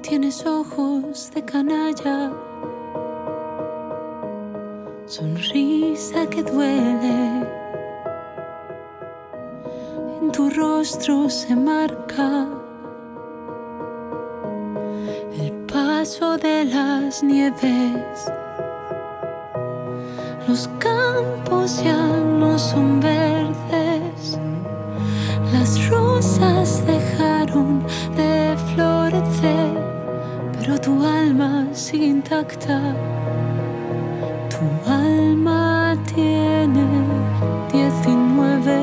Tienes ojos de canalla, sonrisa que duele. En tu rostro se marca el paso de las nieves. Los campos ya no son verdes, las rosas dejaron de florecer, pero tu alma sigue intacta. Tu alma tiene 19.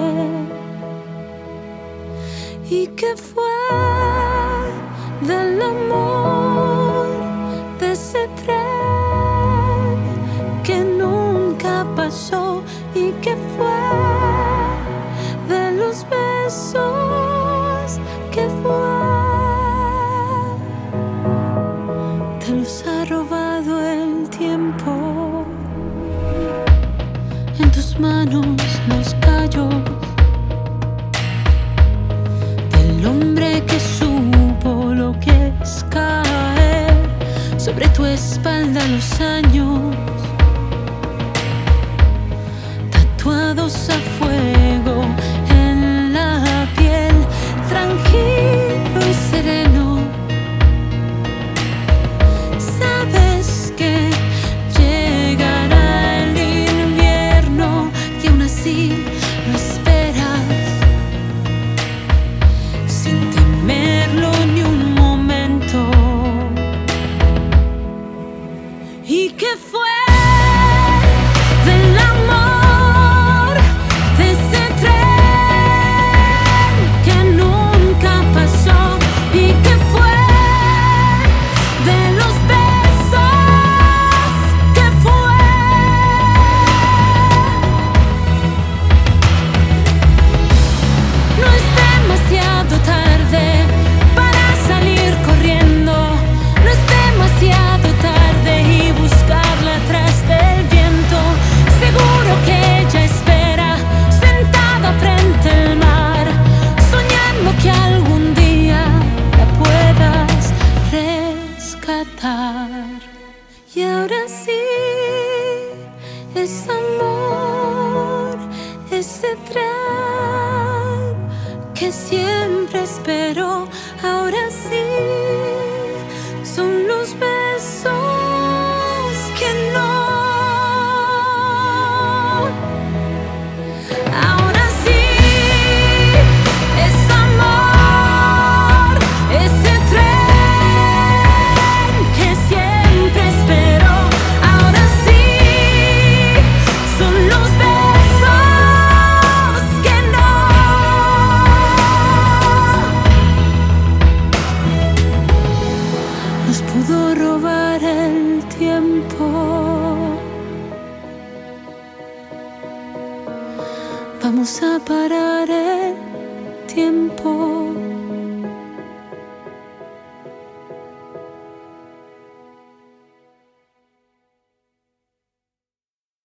¿Y qué fue del amor de ese tren que nunca pasó? ¿Y qué fue de los besos que fue? Te los ha robado el tiempo. En tus manos los callos del hombre que supo lo que es caer. Sobre tu espalda los años tatuados a fuego en la piel. Tranquilo y sereno, sabes que llegará el invierno y aún así lo esperas sin temerlo ni un momento. ¿Y qué fue del amor de ese tren que nunca pasó? ¿Y qué fue de los besos que fue? No es demasiado tarde para salir corriendo, no es demasiado tarde y buscarla tras del viento. Seguro que ella espera sentada frente al mar, soñando que algún día la puedas rescatar. Y ahora sí, es amor, ese tren que siempre espero. Ahora sí, son los besos que no. Ahora sí, es amor, ese tren que siempre espero. Ahora sí, son los besos que no. Nos pudo robar el tiempo. Vamos a parar el tiempo.